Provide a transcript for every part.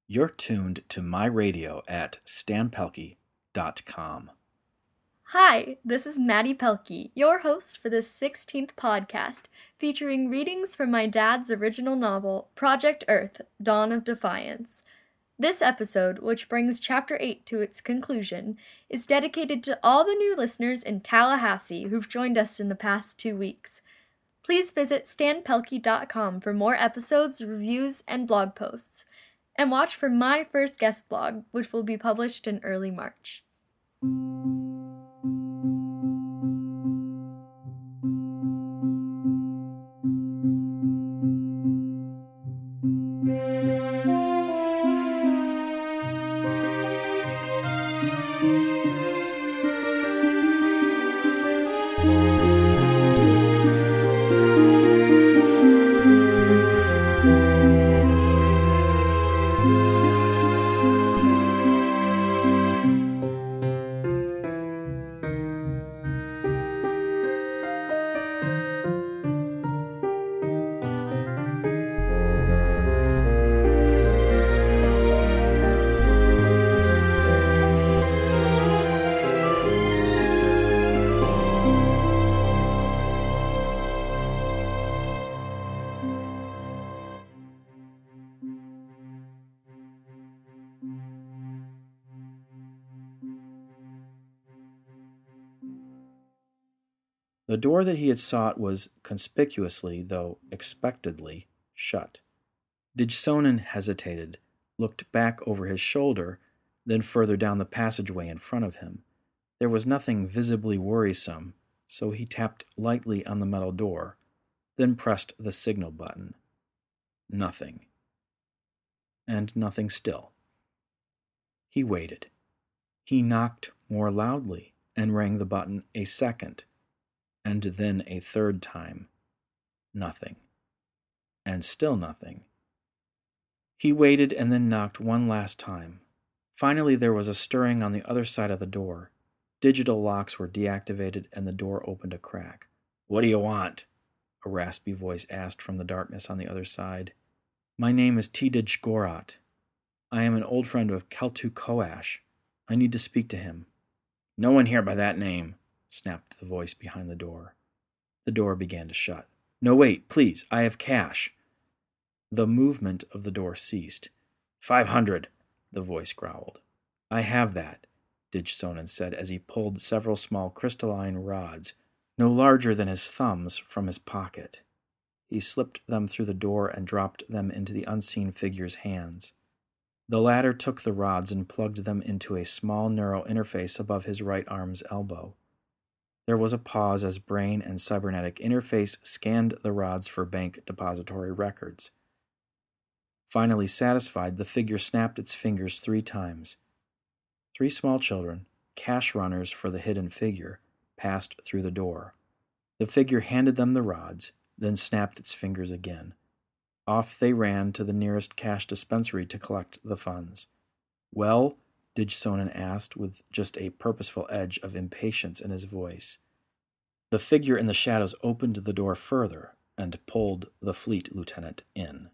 You're tuned to my radio at stanpelke.com. Hi, this is Maddie Pelkey, your host for this 16th podcast, featuring readings from my dad's original novel, Project Earth, Dawn of Defiance. This episode, which brings Chapter 8 to its conclusion, is dedicated to all the new listeners in Tallahassee who've joined us in the past 2 weeks. Please visit stanpelke.com for more episodes, reviews, and blog posts. And watch for my first guest blog, which will be published in early March. The door that he had sought was conspicuously, though expectedly, shut. Dijsonen hesitated, looked back over his shoulder, then further down the passageway in front of him. There was nothing visibly worrisome, so he tapped lightly on the metal door, then pressed the signal button. Nothing. And nothing still. He waited. He knocked more loudly and rang the button a second, and then a third time. Nothing. And still nothing. He waited and then knocked one last time. Finally, there was a stirring on the other side of the door. Digital locks were deactivated and the door opened a crack. "What do you want?" a raspy voice asked from the darkness on the other side. "My name is Tidij Gorat. I am an old friend of Keltu Koash. I need to speak to him." "No one here by that name," snapped the voice behind the door. The door began to shut. "No, wait, please, I have cash." The movement of the door ceased. 500, the voice growled. "I have that," Dijsonen said as he pulled several small crystalline rods, no larger than his thumbs, from his pocket. He slipped them through the door and dropped them into the unseen figure's hands. The latter took the rods and plugged them into a small neural interface above his right arm's elbow. There was a pause as brain and cybernetic interface scanned the rods for bank depository records. Finally satisfied, the figure snapped its fingers 3 times. 3 small children, cash runners for the hidden figure, passed through the door. The figure handed them the rods, then snapped its fingers again. Off they ran to the nearest cash dispensary to collect the funds. "Well?" Dijsonen asked, with just a purposeful edge of impatience in his voice. The figure in the shadows opened the door further and pulled the fleet lieutenant in.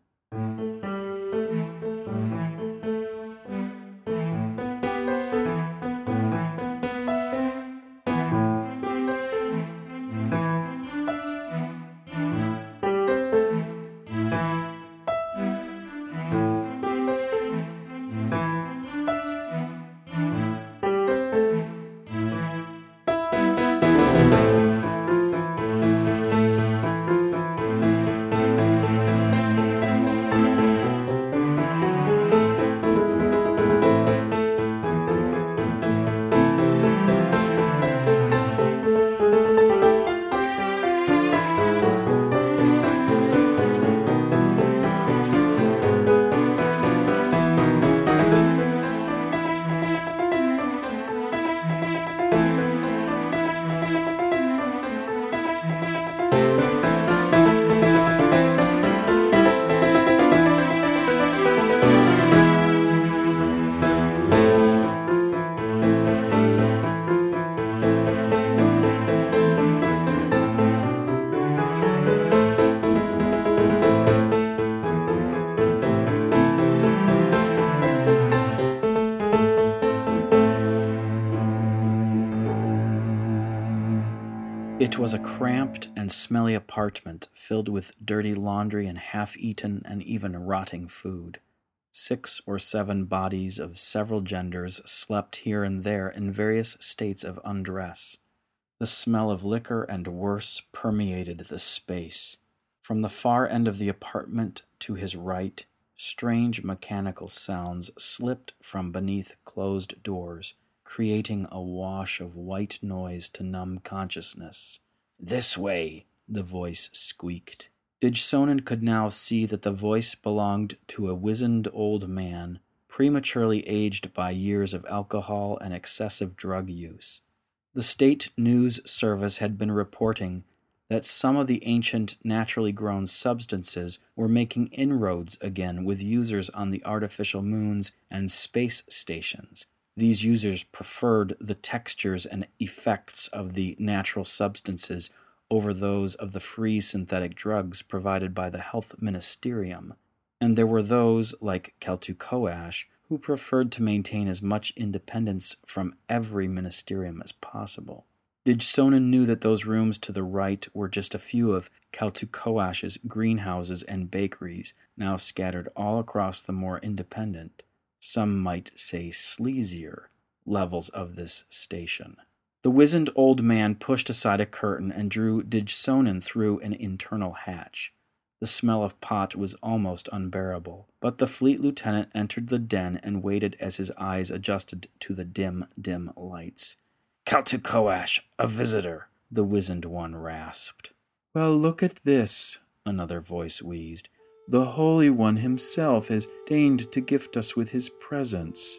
It was a cramped and smelly apartment filled with dirty laundry and half-eaten and even rotting food. 6 or 7 bodies of several genders slept here and there in various states of undress. The smell of liquor and worse permeated the space. From the far end of the apartment to his right, strange mechanical sounds slipped from beneath closed doors, creating a wash of white noise to numb consciousness. "This way," the voice squeaked. Dijsonen could now see that the voice belonged to a wizened old man, prematurely aged by years of alcohol and excessive drug use. The state news service had been reporting that some of the ancient naturally grown substances were making inroads again with users on the artificial moons and space stations. These users preferred the textures and effects of the natural substances over those of the free synthetic drugs provided by the Health Ministerium, and there were those, like Keltu-Koash, who preferred to maintain as much independence from every ministerium as possible. Dijsonen knew that those rooms to the right were just a few of Keltu-Koash's greenhouses and bakeries, now scattered all across the more independent, some might say sleazier, levels of this station. The wizened old man pushed aside a curtain and drew Dijsonen through an internal hatch. The smell of pot was almost unbearable, but the fleet lieutenant entered the den and waited as his eyes adjusted to the dim lights. "Keltu-Koash, a visitor," the wizened one rasped. "Well, look at this," another voice wheezed. "The Holy One himself has deigned to gift us with his presence."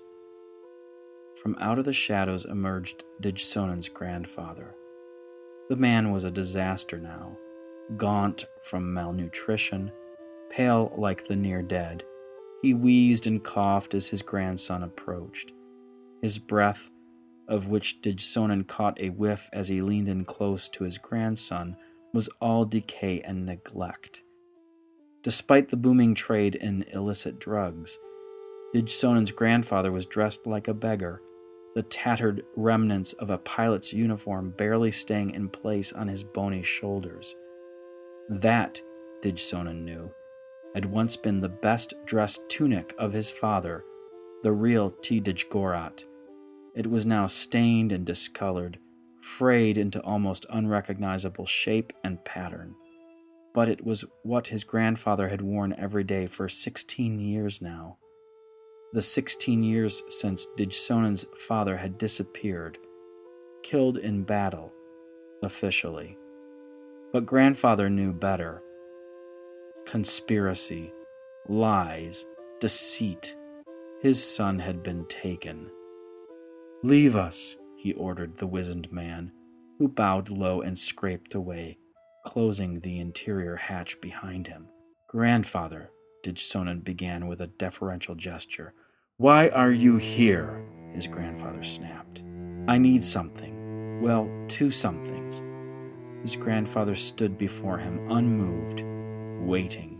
From out of the shadows emerged Dijsonen's grandfather. The man was a disaster now, gaunt from malnutrition, pale like the near dead. He wheezed and coughed as his grandson approached. His breath, of which Dijsonen caught a whiff as he leaned in close to his grandson, was all decay and neglect. Despite the booming trade in illicit drugs, Dijsonen's grandfather was dressed like a beggar, the tattered remnants of a pilot's uniform barely staying in place on his bony shoulders. That, Dijsonen knew, had once been the best-dressed tunic of his father, the real Tidij-Gorat. It was now stained and discolored, frayed into almost unrecognizable shape and pattern. But it was what his grandfather had worn every day for 16 years now. The 16 years since Dijsonen's father had disappeared, killed in battle, officially. But grandfather knew better. Conspiracy, lies, deceit. His son had been taken. "Leave us," he ordered the wizened man, who bowed low and scraped away, closing the interior hatch behind him. "Grandfather," Dijsonen began with a deferential gesture. "Why are you here?" his grandfather snapped. "I need something. Well, 2 somethings." His grandfather stood before him, unmoved, waiting.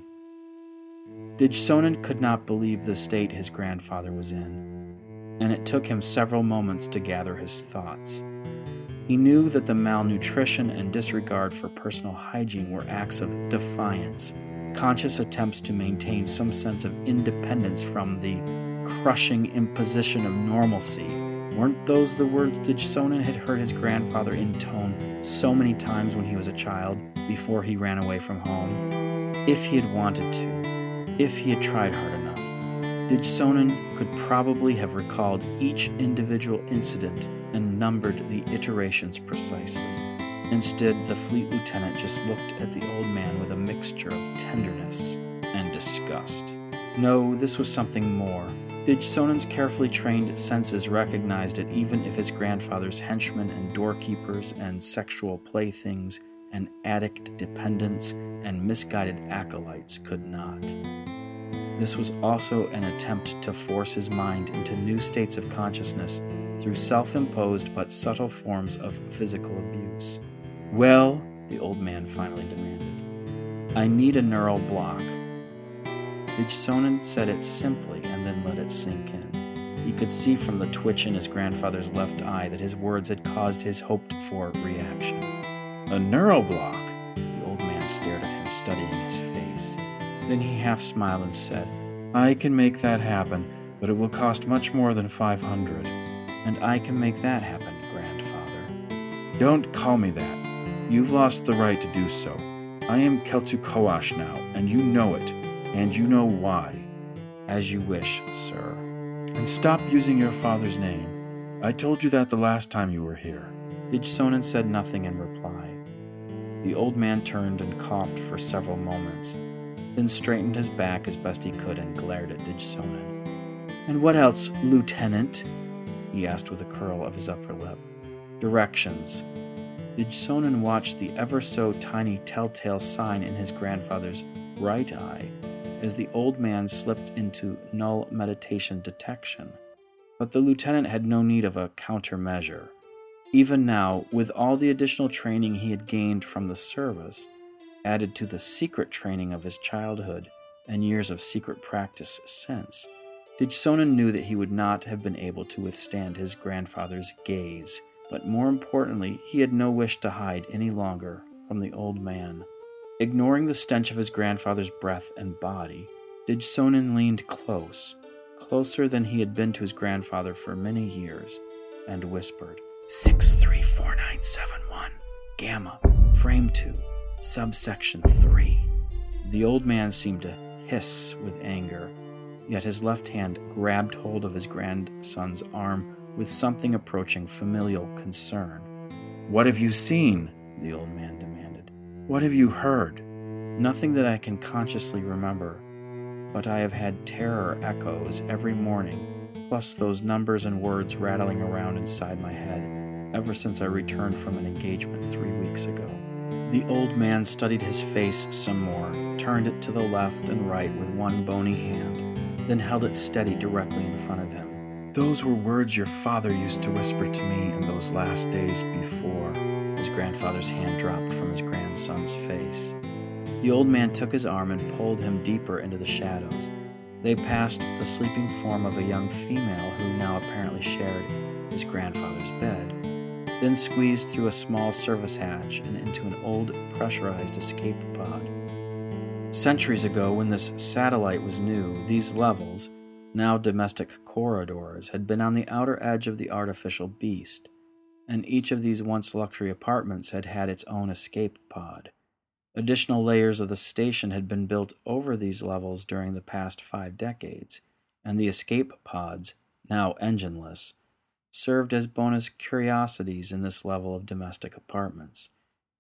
Dijsonen could not believe the state his grandfather was in, and it took him several moments to gather his thoughts. He knew that the malnutrition and disregard for personal hygiene were acts of defiance, conscious attempts to maintain some sense of independence from the crushing imposition of normalcy. Weren't those the words Dijsonen had heard his grandfather intone so many times when he was a child, before he ran away from home? If he had wanted to, if he had tried hard enough, Dijsonen could probably have recalled each individual incident and numbered the iterations precisely. Instead, the fleet lieutenant just looked at the old man with a mixture of tenderness and disgust. No, this was something more. Dijsonen's carefully trained senses recognized it, even if his grandfather's henchmen and doorkeepers and sexual playthings and addict dependents and misguided acolytes could not. This was also an attempt to force his mind into new states of consciousness through self-imposed but subtle forms of physical abuse. "Well," the old man finally demanded, "I need a neural block." Dijsonen said it simply and then let it sink in. He could see from the twitch in his grandfather's left eye that his words had caused his hoped-for reaction. A neural block? The old man stared at him, studying his face. Then he half smiled and said, I can make that happen, but it will cost much more than 500. And I can make that happen, grandfather. Don't call me that. You've lost the right to do so. I am Keltukoash now, and you know it, and you know why. As you wish, sir. And stop using your father's name. I told you that the last time you were here. Dijsonen said nothing in reply. The old man turned and coughed for several moments, then straightened his back as best he could and glared at Dijsonen. And what else, Lieutenant? He asked with a curl of his upper lip. Directions. Dijsonen watched the ever-so-tiny telltale sign in his grandfather's right eye as the old man slipped into null meditation detection. But the lieutenant had no need of a countermeasure. Even now, with all the additional training he had gained from the service, added to the secret training of his childhood and years of secret practice since, Dijsonen knew that he would not have been able to withstand his grandfather's gaze. But more importantly, he had no wish to hide any longer from the old man. Ignoring the stench of his grandfather's breath and body, Dijsonen leaned closer than he had been to his grandfather for many years, and whispered, 634971, Gamma, Frame 2, Subsection 3. The old man seemed to hiss with anger, yet his left hand grabbed hold of his grandson's arm with something approaching familial concern. What have you seen? The old man demanded. What have you heard? Nothing that I can consciously remember, but I have had terror echoes every morning, plus those numbers and words rattling around inside my head ever since I returned from an engagement 3 weeks ago. The old man studied his face some more, turned it to the left and right with one bony hand, then held it steady directly in front of him. Those were words your father used to whisper to me in those last days before. His grandfather's hand dropped from his grandson's face. The old man took his arm and pulled him deeper into the shadows. They passed the sleeping form of a young female who now apparently shared his grandfather's bed, then squeezed through a small service hatch and into an old pressurized escape pod. Centuries ago, when this satellite was new, these levels, now domestic corridors, had been on the outer edge of the artificial beast, and each of these once luxury apartments had had its own escape pod. Additional layers of the station had been built over these levels during the past 5 decades, and the escape pods, now engineless, served as bonus curiosities in this level of domestic apartments.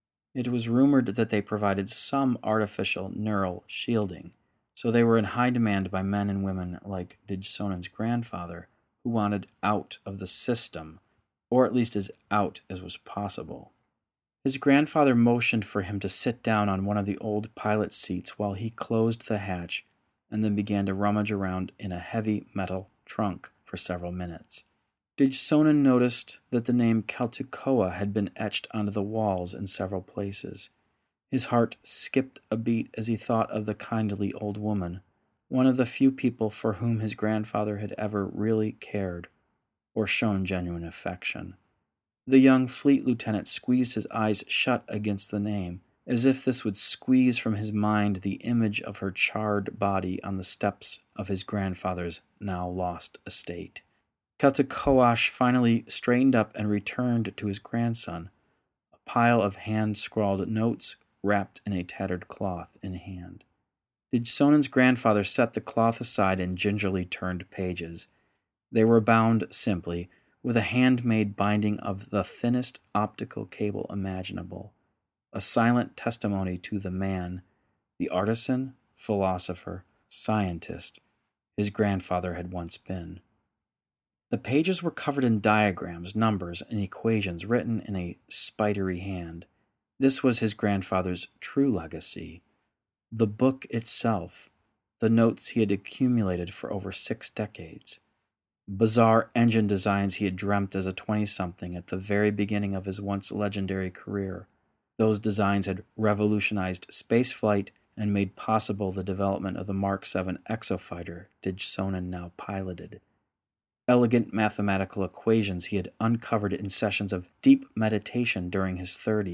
It was rumored that they provided some artificial neural shielding, so they were in high demand by men and women like Dijsonen's grandfather, who wanted out of the system, or at least as out as was possible. His grandfather motioned for him to sit down on one of the old pilot seats while he closed the hatch and then began to rummage around in a heavy metal trunk for several minutes. Dijsonen noticed that the name Keltukoa had been etched onto the walls in several places. His heart skipped a beat as he thought of the kindly old woman, one of the few people for whom his grandfather had ever really cared or shown genuine affection. The young fleet lieutenant squeezed his eyes shut against the name, as if this would squeeze from his mind the image of her charred body on the steps of his grandfather's now lost estate. Keltukoash finally straightened up and returned to his grandson, a pile of hand-scrawled notes wrapped in a tattered cloth in hand. Dijsonen's grandfather set the cloth aside and gingerly turned pages. They were bound simply, with a handmade binding of the thinnest optical cable imaginable, a silent testimony to the man, the artisan, philosopher, scientist his grandfather had once been. The pages were covered in diagrams, numbers, and equations written in a spidery hand. This was his grandfather's true legacy. The book itself, the notes he had accumulated for over 6 decades. Bizarre engine designs he had dreamt as a 20-something at the very beginning of his once legendary career. Those designs had revolutionized spaceflight and made possible the development of the Mark 7 exofighter Dijsonen now piloted. Elegant mathematical equations he had uncovered in sessions of deep meditation during his 30s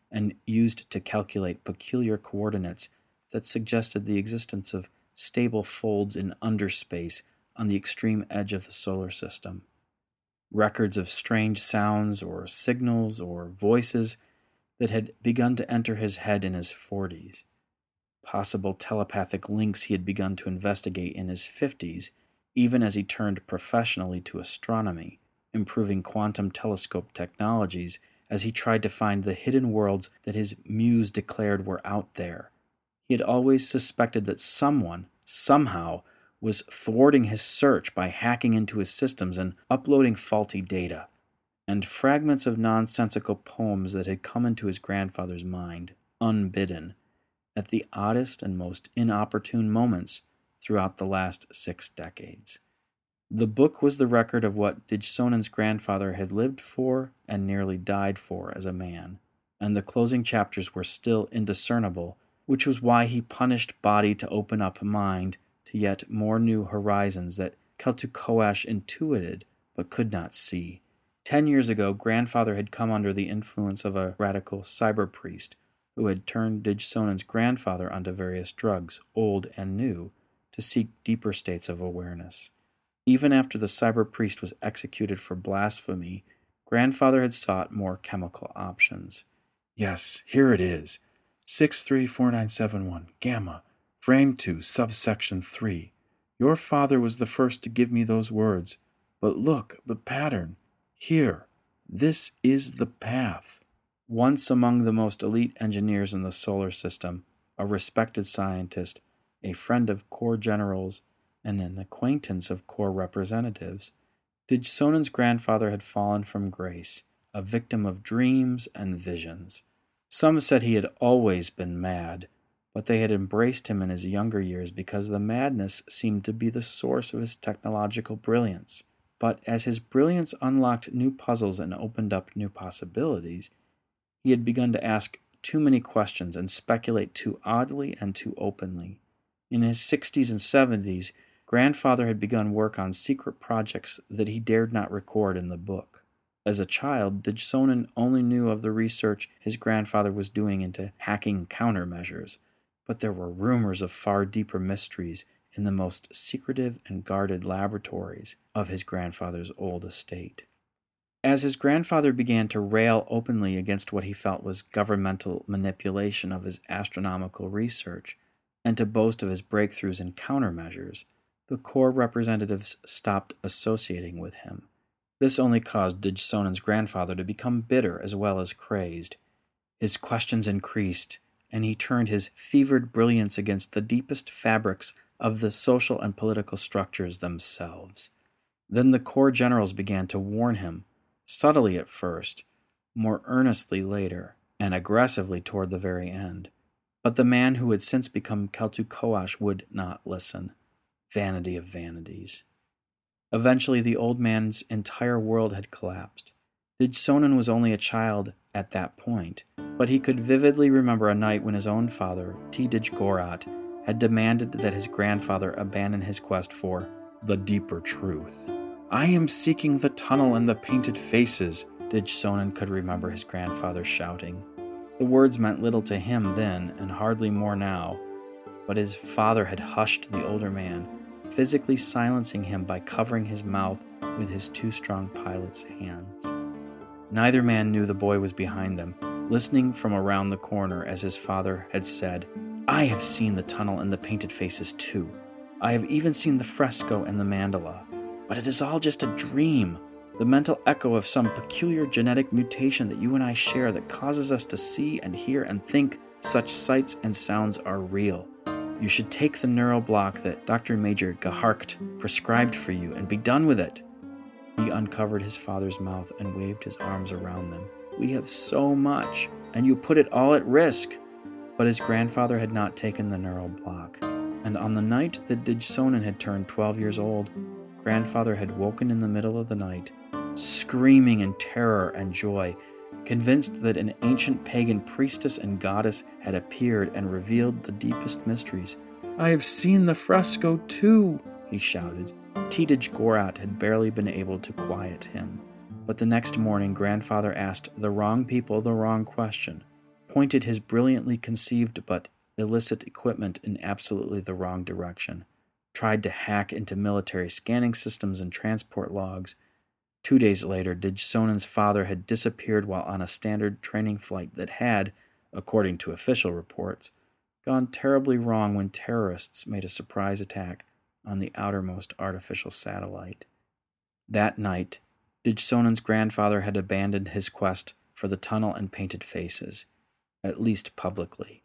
and used to calculate peculiar coordinates that suggested the existence of stable folds in underspace on the extreme edge of the solar system. Records of strange sounds or signals or voices that had begun to enter his head in his 40s. Possible telepathic links he had begun to investigate in his 50s, even as he turned professionally to astronomy, improving quantum telescope technologies as he tried to find the hidden worlds that his muse declared were out there. He had always suspected that someone, somehow, was thwarting his search by hacking into his systems and uploading faulty data, and fragments of nonsensical poems that had come into his grandfather's mind, unbidden, at the oddest and most inopportune moments throughout the last 6 decades. The book was the record of what Dijsonen's grandfather had lived for and nearly died for as a man, and the closing chapters were still indiscernible, which was why he punished body to open up mind to yet more new horizons that Keltu-Koash intuited but could not see. 10 years ago, grandfather had come under the influence of a radical cyber priest who had turned Dijsonen's grandfather onto various drugs, old and new, to seek deeper states of awareness. Even after the cyber priest was executed for blasphemy, grandfather had sought more chemical options. Yes, here it is. 634971, Gamma, Frame 2, Subsection 3. Your father was the first to give me those words. But look, the pattern. Here, this is the path. Once among the most elite engineers in the solar system, a respected scientist, a friend of Corps generals, and an acquaintance of Corps representatives, Dijsonen's grandfather had fallen from grace, a victim of dreams and visions. Some said he had always been mad, but they had embraced him in his younger years because the madness seemed to be the source of his technological brilliance. But as his brilliance unlocked new puzzles and opened up new possibilities, he had begun to ask too many questions and speculate too oddly and too openly. In his 60s and 70s, grandfather had begun work on secret projects that he dared not record in the book. As a child, Dijsonen only knew of the research his grandfather was doing into hacking countermeasures, but there were rumors of far deeper mysteries in the most secretive and guarded laboratories of his grandfather's old estate. As his grandfather began to rail openly against what he felt was governmental manipulation of his astronomical research, and to boast of his breakthroughs in countermeasures, the Corps representatives stopped associating with him. This only caused Dijsonen's grandfather to become bitter as well as crazed. His questions increased, and he turned his fevered brilliance against the deepest fabrics of the social and political structures themselves. Then the Corps generals began to warn him, subtly at first, more earnestly later, and aggressively toward the very end. But the man who had since become Keltu-Koash would not listen. Vanity of vanities. Eventually, the old man's entire world had collapsed. Dijsonen was only a child at that point, but he could vividly remember a night when his own father, Tidij Gorat, had demanded that his grandfather abandon his quest for the deeper truth. I am seeking the tunnel and the painted faces, Dijsonen could remember his grandfather shouting. The words meant little to him then, and hardly more now, but his father had hushed the older man, physically silencing him by covering his mouth with his too strong pilot's hands. Neither man knew the boy was behind them, listening from around the corner as his father had said, I have seen the tunnel and the painted faces too. I have even seen the fresco and the mandala. But it is all just a dream, the mental echo of some peculiar genetic mutation that you and I share that causes us to see and hear and think such sights and sounds are real. You should take the neural block that Dr. Major Geharkt prescribed for you and be done with it. He uncovered his father's mouth and waved his arms around them. We have so much, and you put it all at risk. But his grandfather had not taken the neural block, and on the night that Dijsonen had turned 12 years old, grandfather had woken in the middle of the night, screaming in terror and joy, convinced that an ancient pagan priestess and goddess had appeared and revealed the deepest mysteries. I have seen the fresco too, he shouted. Tidij Gorat had barely been able to quiet him, but the next morning grandfather asked the wrong people the wrong question. pointed his brilliantly conceived but illicit equipment in absolutely the wrong direction, tried to hack into military scanning systems and transport logs. 2 days later, Dij Sonen's father had disappeared while on a standard training flight that had, according to official reports, gone terribly wrong when terrorists made a surprise attack on the outermost artificial satellite. That night, Dij Sonen's grandfather had abandoned his quest for the tunnel and painted faces, at least publicly.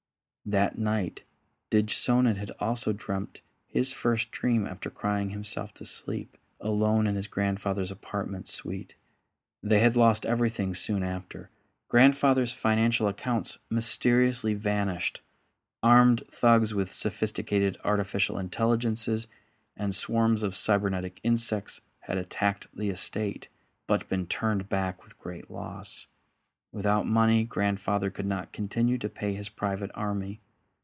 That night, Dij Sonen had also dreamt his first dream after crying himself to sleep, alone in his grandfather's apartment suite. They had lost everything soon after. Grandfather's financial accounts mysteriously vanished. Armed thugs with sophisticated artificial intelligences and swarms of cybernetic insects had attacked the estate, but been turned back with great loss. Without money, grandfather could not continue to pay his private army.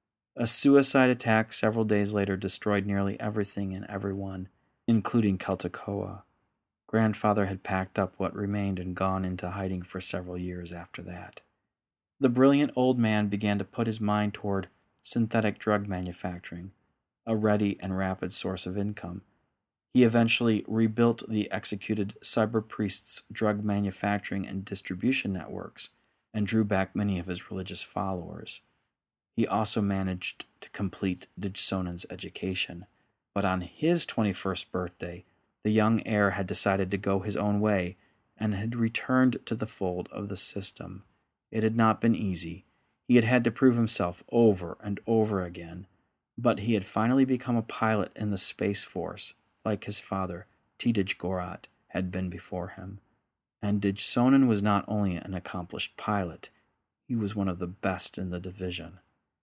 A suicide attack several days later destroyed nearly everything and everyone, including Keltacoa. Grandfather had packed up what remained and gone into hiding for several years after that. The brilliant old man began to put his mind toward synthetic drug manufacturing, a ready and rapid source of income. He eventually rebuilt the executed cyber priests' drug manufacturing and distribution networks and drew back many of his religious followers. He also managed to complete Dij Sonen's education, but on his 21st birthday, the young heir had decided to go his own way and had returned to the fold of the system. It had not been easy. He had had to prove himself over and over again, but he had finally become a pilot in the Space Force, like his father, Tidij Gorat, had been before him. And Dij Sonen was not only an accomplished pilot, he was one of the best in the division.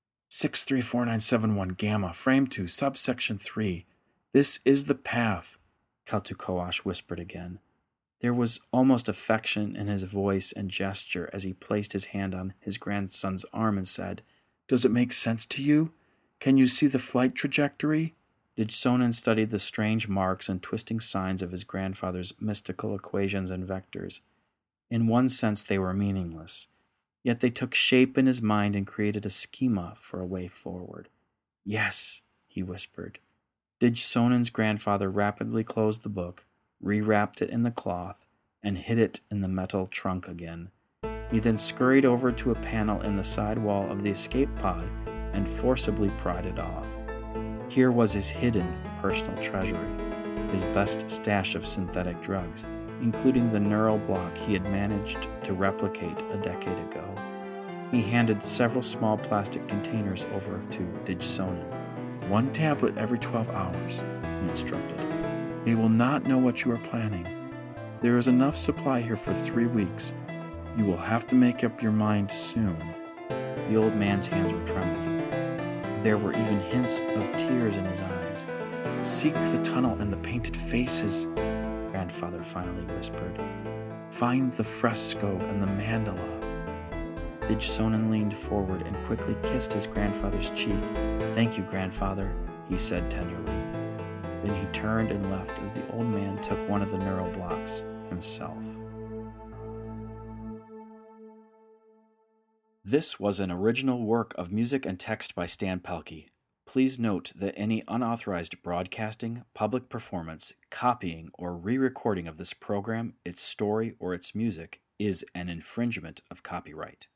634971 Gamma, Frame 2, Subsection 3. This is the path, Keltucoash whispered again. There was almost affection in his voice and gesture as he placed his hand on his grandson's arm and said, "Does it make sense to you? Can you see the flight trajectory?" Dij Sonen studied the strange marks and twisting signs of his grandfather's mystical equations and vectors. In one sense, they were meaningless, yet they took shape in his mind and created a schema for a way forward. "Yes," he whispered. Dij Sonen's grandfather rapidly closed the book, rewrapped it in the cloth, and hid it in the metal trunk again. He then scurried over to a panel in the side wall of the escape pod and forcibly pried it off. Here was his hidden personal treasury, his best stash of synthetic drugs, including the neural block he had managed to replicate a decade ago. He handed several small plastic containers over to Dij Sonen. "1 tablet every 12 hours, he instructed. "They will not know what you are planning. There is enough supply here for 3 weeks. You will have to make up your mind soon." The old man's hands were trembling. There were even hints of tears in his eyes. "Seek the tunnel and the painted faces," grandfather finally whispered. "Find the fresco and the mandala." Dij Sonen leaned forward and quickly kissed his grandfather's cheek. "Thank you, grandfather," he said tenderly. Then he turned and left as the old man took one of the neural blocks himself. This was an original work of music and text by Stan Pelkey. Please note that any unauthorized broadcasting, public performance, copying, or re-recording of this program, its story, or its music is an infringement of copyright.